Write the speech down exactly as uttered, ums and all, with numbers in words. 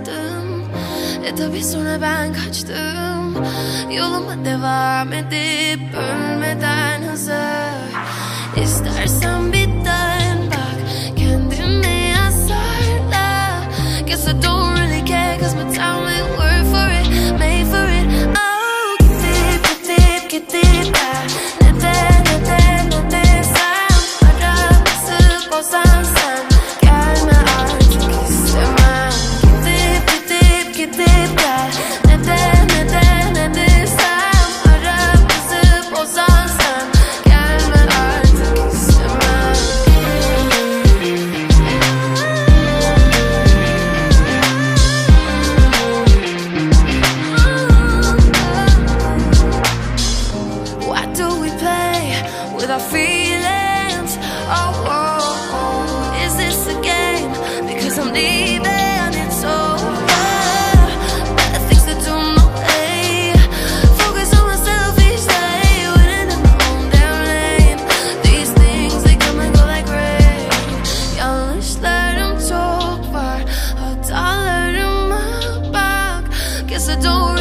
anladım. E tabi sonra ben kaçtım. Yoluma devam edip ölmeden hazır. İstersen bir dön bak, kendini azarla. Guess I don't really care, cause my time ain't worth for it, made for it. Oh, gidip gidip gidip ya. Neden neden neden sen bana nasıl bozan sen. Gelme artık istemem. Gidip gidip gidip ya. Neden neden neden sen aramızı bozan sen. Gelme artık istemem. Why do we play with our feelings? Oh, oh, oh. Is this a game? Because I'm leaving, it's over. Better things to do, no way. Focus on myself each day, winning in my own damn lane. These things, they come and go like rain. Yanlışlarım çok var, hatalarıma bak. Guess I don't